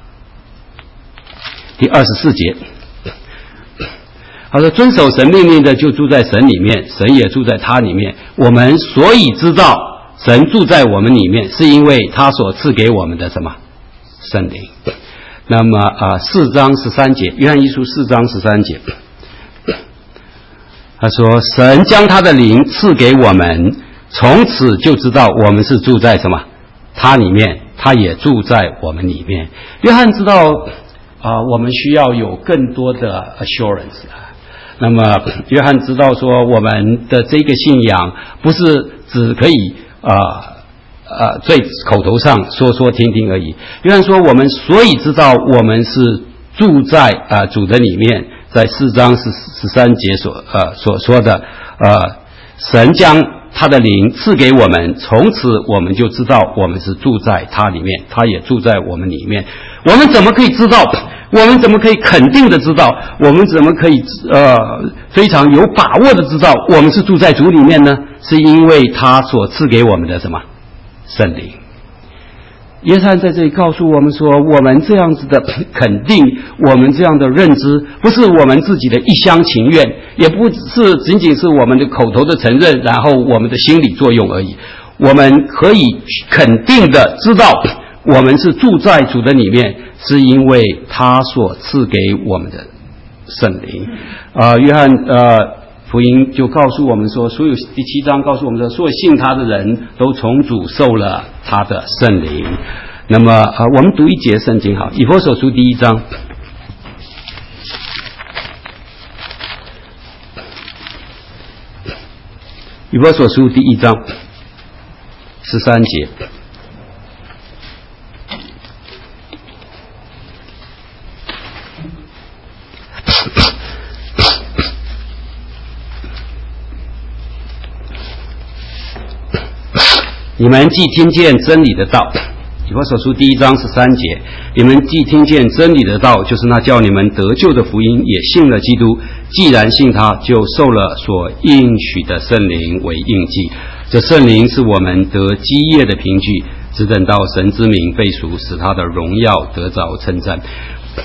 第24节。他说遵守神命令的就住在神里面，神也住在他里面。我们所以知道神住在我们里面，是因为他所赐给我们的什么？圣灵。那么4章13节，约翰一书4章13节，他说神将他的灵赐给我们，从此就知道我们是住在什么？他里面，他也住在我们里面。约翰知道我们需要有更多的 assurance。那么约翰知道说我们的这个信仰不是只可以在口头上说说听听而已。约翰说我们所以知道我们是住在主的里面，在4章13节所说的神将他的灵赐给我们，从此我们就知道我们是住在他里面，他也住在我们里面。我们怎么可以知道？我们怎么可以肯定的知道？我们怎么可以非常有把握的知道我们是住在主里面呢？是因为他所赐给我们的什么？圣灵。约翰在这里告诉我们说，我们这样子的肯定，我们这样的认知，不是我们自己的一厢情愿，也不是仅仅是我们的口头的承认，然后我们的心理作用而已。我们可以肯定的知道我们是住在主的里面，是因为他所赐给我们的圣灵。约翰福音就告诉我们说，所有第7章告诉我们说，所有信他的人都从主受了他的圣灵。那么我们读一节圣经好，以弗所书第1章。以弗所书第1章13节。你们既听见真理的道，以弗所书第1章13节，你们既听见真理的道，就是那叫你们得救的福音，也信了基督，既然信他，就受了所应许的圣灵为印记。这圣灵是我们得基业的凭据，只等到神之名被赎，使他的荣耀得着称赞。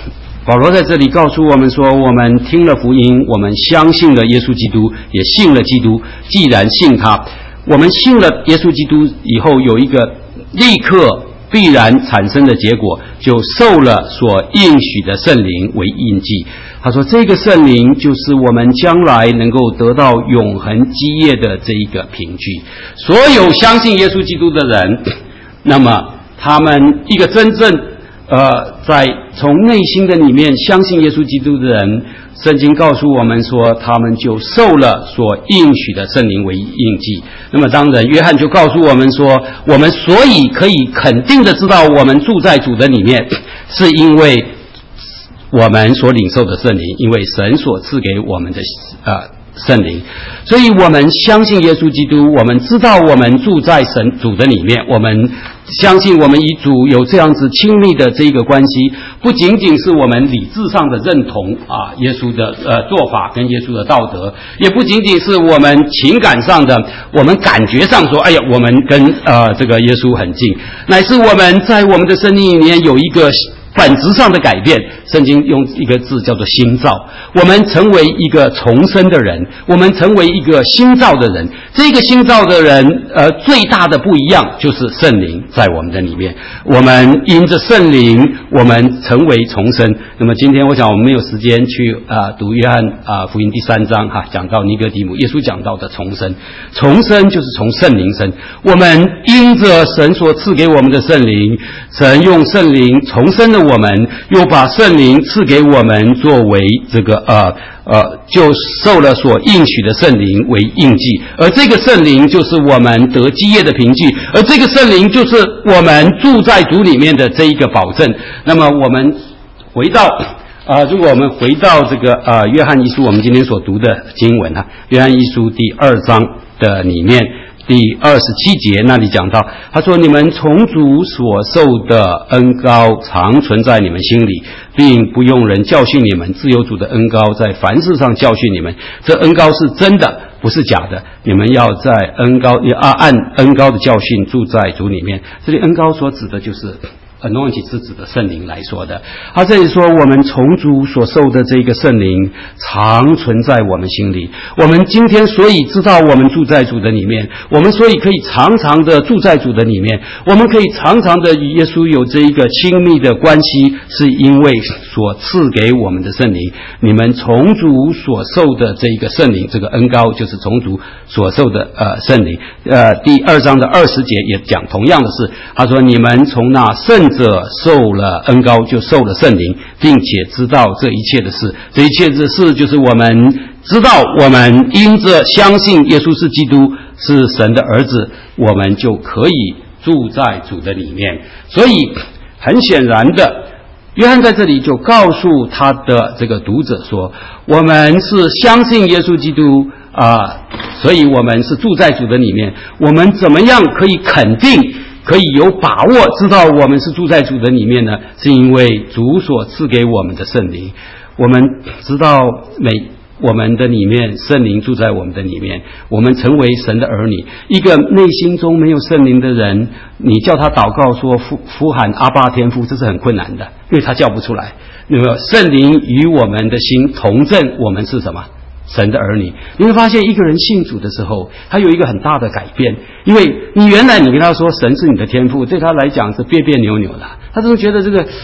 保罗在这里告诉我们说，我们听了福音，我们相信了耶稣基督，也信了基督。既然信他，我们信了耶稣基督以后，有一个立刻必然产生的结果，就受了所应许的圣灵为印记。他说这个圣灵就是我们将来能够得到永恒基业的这一个凭据。所有相信耶稣基督的人，那么他们一个真正在从内心的里面相信耶稣基督的人，圣经告诉我们说，他们就受了所应许的圣灵为印记。那么当然约翰就告诉我们说，我们所以可以肯定的知道我们住在主的里面，是因为我们所领受的圣灵，因为神所赐给我们的圣灵。所以我们相信耶稣基督，我们知道我们住在神主的里面，我们相信我们与主有这样子亲密的这个关系，不仅仅是我们理智上的认同耶稣的做法跟耶稣的道德，也不仅仅是我们情感上的，我们感觉上说，哎呀，我们跟这个耶稣很近，乃是我们在我们的生命里面有一个本质上的改变。圣经用一个字叫做新造，我们成为一个重生的人，我们成为一个新造的人。这个新造的人最大的不一样就是圣灵在我们的里面，我们因着圣灵我们成为重生。那么今天我想我们没有时间去读约翰福音第3章讲到尼哥底母，耶稣讲到的重生。重生就是从圣灵生，我们因着神所赐给我们的圣灵，神用圣灵重生了我们，又把圣灵赐给我们作为这个就受了所应许的圣灵为印记，而这个圣灵就是我们得基业的凭据，而这个圣灵就是我们住在主里面的这一个保证。那么我们回到如果我们回到这个约翰一书，我们今天所读的经文约翰一书第2章的里面第27节那里讲到，他说你们从主所受的恩膏常存在你们心里，并不用人教训你们，自有主的恩膏在凡事上教训你们，这恩膏是真的，不是假的。你们要在按恩膏的教训住在主里面。这里恩膏所指的就是anointing，是指的圣灵来说的。他这里说我们从主所受的这个圣灵常存在我们心里，我们今天所以知道我们住在主的里面，我们所以可以常常的住在主的里面，我们可以常常的与耶稣有这一个亲密的关系，是因为所赐给我们的圣灵。你们从主所受的这个圣灵，这个恩膏就是从主所受的圣灵。第2章的20节也讲同样的事，他说你们从那圣者受了恩膏，就受了圣灵，并且知道这一切的事。这一切的事就是我们知道，我们因着相信耶稣是基督，是神的儿子，我们就可以住在主的里面。所以很显然的，约翰在这里就告诉他的这个读者说，我们是相信耶稣基督所以我们是住在主的里面。我们怎么样可以肯定，可以有把握知道我们是住在主的里面呢？是因为主所赐给我们的圣灵。我们知道我们的里面圣灵住在我们的里面，我们成为神的儿女。一个内心中没有圣灵的人，你叫他祷告说呼喊阿爸天父，这是很困难的，因为他叫不出来。那么圣灵与我们的心同证，我们是什么？神的儿女。你会发现一个人信主的时候，他有一个很大的改变，因为你原来你跟他说神是你的天父，对他来讲是别别扭扭的，他就觉得这个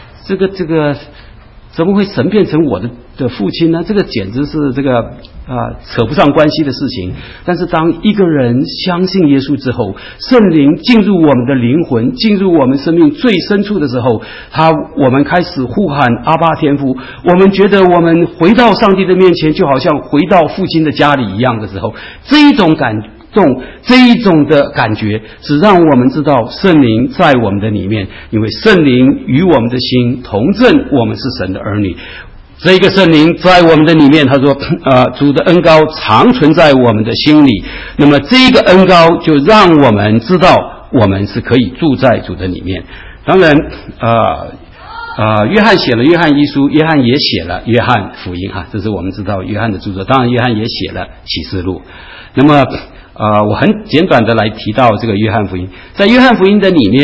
怎么会神变成我的父亲呢？这个简直是扯不上关系的事情。但是当一个人相信耶稣之后，圣灵进入我们的灵魂，进入我们生命最深处的时候，我们开始呼喊阿爸天父，我们觉得我们回到上帝的面前，就好像回到父亲的家里一样的时候，这一种感动，这一种的感觉只让我们知道圣灵在我们的里面，因为圣灵与我们的心同证我们是神的儿女。这个圣灵在我们的里面，他说主的恩膏常存在我们的心里。那么这个恩膏就让我们知道我们是可以住在主的里面。当然约翰写了约翰一书，约翰也写了约翰福音这是我们知道约翰的著作。当然约翰也写了启示录。那么我很简短的来提到这个约翰福音。在约翰福音的里面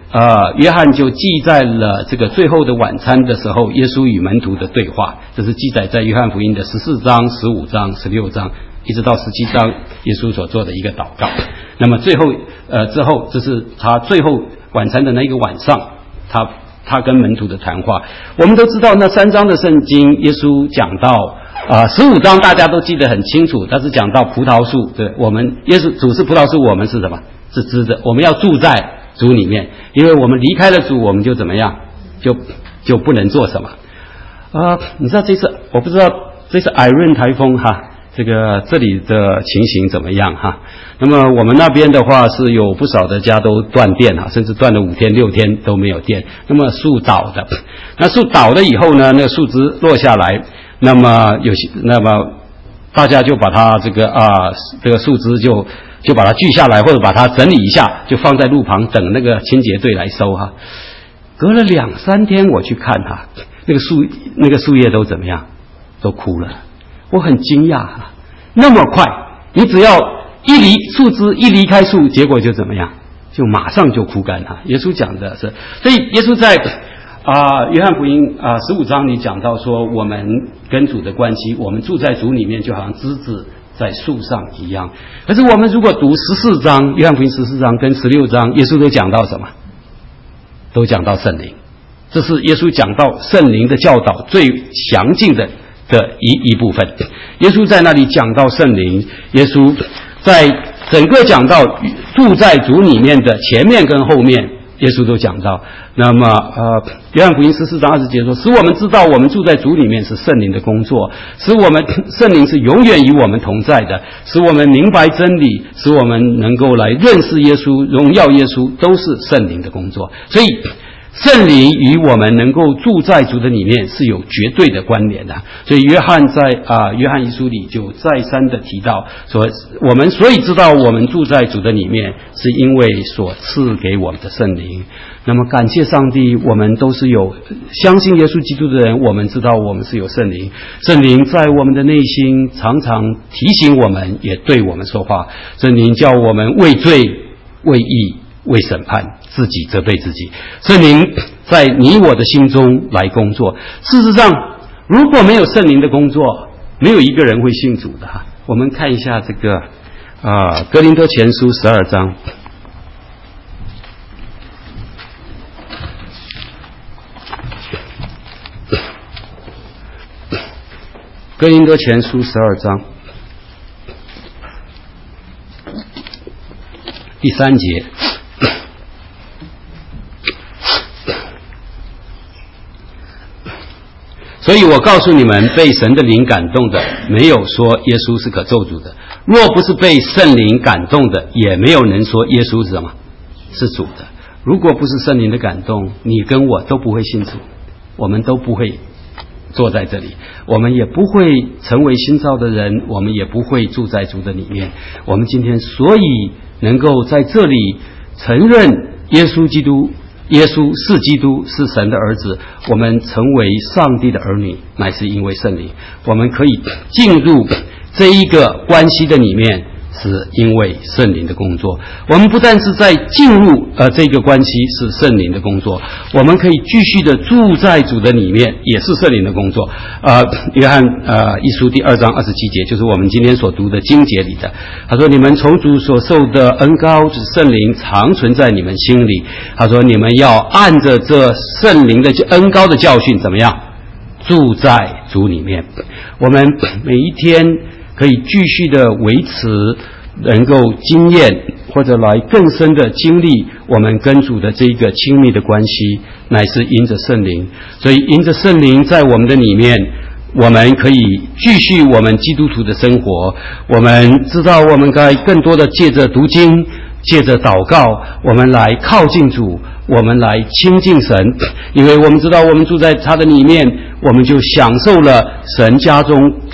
约翰就记载了这个最后的晚餐的时候，耶稣与门徒的对话，这是记载在约翰福音的14章、15章、16章，一直到17章，耶稣所做的一个祷告。那么最后之后，这是他最后晚餐的那个晚上，他跟门徒的谈话。我们都知道那3章的圣经，耶稣讲到15章大家都记得很清楚，他是讲到葡萄树，对，我们耶稣主是葡萄树，我们是什么？是枝子，我们要住在主里面，因为我们离开了主，我们就怎么样？就不能做什么。你知道这次我不知道这次艾润台风这里的情形怎么样那么我们那边的话是有不少的家都断电甚至断了5天6天都没有电。那么树倒的，那树倒了以后呢，那个树枝落下来，那么大家就把它这个树枝就把它锯下来，或者把它整理一下，就放在路旁等那个清洁队来收隔了2-3天我去看那个树叶都怎么样？都枯了。我很惊讶那么快，你只要树枝一离开树，结果就怎么样？就马上就枯干耶稣讲的是，所以耶稣在约翰福音15章里讲到说，我们跟主的关系，我们住在主里面，就好像枝子在树上一样。可是我们如果读14章，约翰福音14章跟16章，耶稣都讲到什么？都讲到圣灵。这是耶稣讲到圣灵的教导最详尽的一部分。耶稣在那里讲到圣灵，耶稣在整个讲到住在主里面的前面跟后面，耶稣都讲到。那么约翰福音14章20节说，使我们知道我们住在主里面是圣灵的工作，使我们圣灵是永远与我们同在的，使我们明白真理，使我们能够来认识耶稣，荣耀耶稣，都是圣灵的工作。所以圣灵与我们能够住在主的里面是有绝对的关联的。所以约翰在约翰一书里就再三的提到说，我们所以知道我们住在主的里面，是因为所赐给我们的圣灵。那么感谢上帝，我们都是有相信耶稣基督的人，我们知道我们是有圣灵，圣灵在我们的内心常常提醒我们，也对我们说话。圣灵叫我们为罪、为义、为审判，自己责备自己。圣灵在你我的心中来工作。事实上，如果没有圣灵的工作，没有一个人会信主的我们看一下这个哥林多前书12章。哥林多前书12章第3节。所以我告诉你们，被神的灵感动的，没有说耶稣是可咒诅的；若不是被圣灵感动的，也没有人说耶稣是什么？是主的。如果不是圣灵的感动，你跟我都不会信主，我们都不会坐在这里，我们也不会成为新造的人，我们也不会住在主的里面。我们今天所以能够在这里承认耶稣基督，耶稣是基督，是神的儿子，我们成为上帝的儿女，乃是因为圣灵。我们可以进入这一个关系的里面，是因为圣灵的工作。我们不但是在进入这个关系是圣灵的工作，我们可以继续的住在主的里面，也是圣灵的工作。约翰一书第2章27节，就是我们今天所读的经节里的。他说，你们从主所受的恩膏，就是圣灵常存在你们心里。他说，你们要按着这圣灵的恩膏的教训怎么样住在主里面。我们每一天可以继续的维持，能够经验或者来更深的经历我们跟主的这个亲密的关系，乃是因着圣灵。所以因着圣灵在我们的里面，我们可以继续我们基督徒的生活。我们知道我们该更多的借着读经，借着祷告，我们来靠近主，我们来亲近神。因为我们知道我们住在他的里面，我们就享受了神家中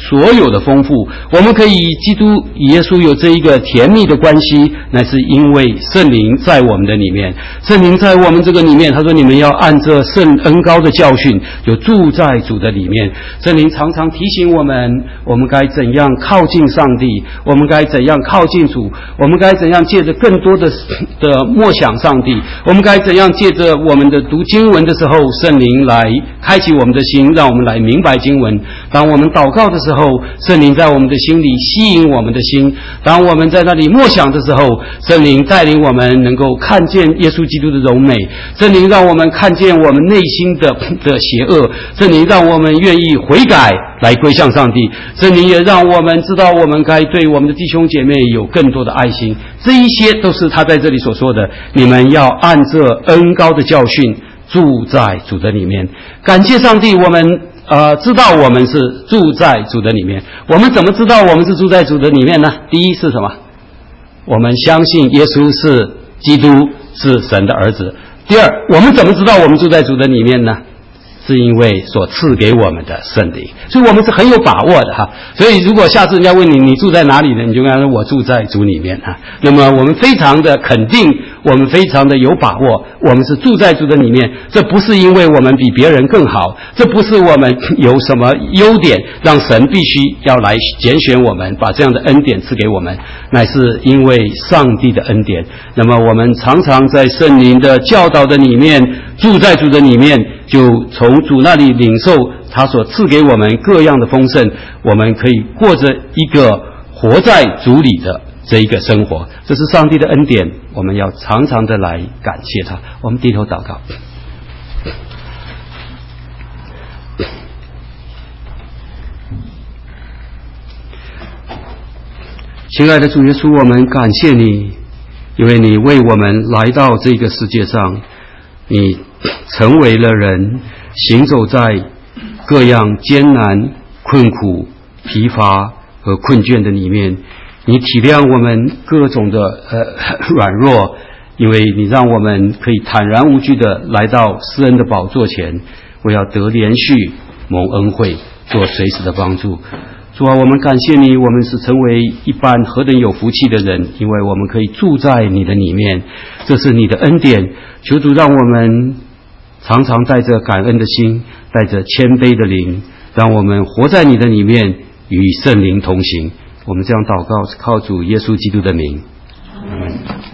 所有的丰富，我们可以与基督耶稣有这一个甜蜜的关系，乃是因为圣灵在我们的里面。圣灵在我们这个里面，他说你们要按着圣恩膏的教训，就住在主的里面。圣灵常常提醒我们，我们该怎样靠近上帝，我们该怎样靠近主，我们该怎样借着更多的默想上帝，我们该怎样借着我们的读经文的时候，圣灵来开启我们的心，让我们来明白经文。当我们祷告的时候，圣灵在我们的心里吸引我们的心，当我们在那里默想的时候，圣灵带领我们能够看见耶稣基督的荣美，圣灵让我们看见我们内心的邪恶，圣灵让我们愿意悔改来归向上帝，圣灵也让我们知道我们该对我们的弟兄姐妹有更多的爱心。这一些都是他在这里所说的，你们要按着恩膏的教训住在主的里面。感谢上帝，我们知道我们是住在主的里面。我们怎么知道我们是住在主的里面呢？第一是什么？我们相信耶稣是基督，是神的儿子。第二，我们怎么知道我们住在主的里面呢？是因为所赐给我们的圣灵，所以我们是很有把握的哈。所以如果下次人家问你，你住在哪里呢？你就跟他说我住在主里面啊。那么我们非常的肯定，我们非常的有把握，我们是住在主的里面。这不是因为我们比别人更好，这不是我们有什么优点让神必须要来拣选我们，把这样的恩典赐给我们，乃是因为上帝的恩典。那么我们常常在圣灵的教导的里面，住在主的里面，就从主那里领受他所赐给我们各样的丰盛，我们可以过着一个活在主里的这一个生活。这是上帝的恩典，我们要常常的来感谢他。我们低头祷告。亲爱的主耶稣，我们感谢你，因为你为我们来到这个世界上，你成为了人，行走在各样艰难、困苦、疲乏和困倦的里面。你体谅我们各种的软弱，因为你让我们可以坦然无惧的来到施恩的宝座前，为要得连续蒙恩惠，做随时的帮助。主啊，我们感谢你，我们是成为一般何等有福气的人，因为我们可以住在你的里面，这是你的恩典。求主让我们常常带着感恩的心，带着谦卑的灵，让我们活在你的里面，与圣灵同行。我们这样祷告，靠主耶稣基督的名，阿们。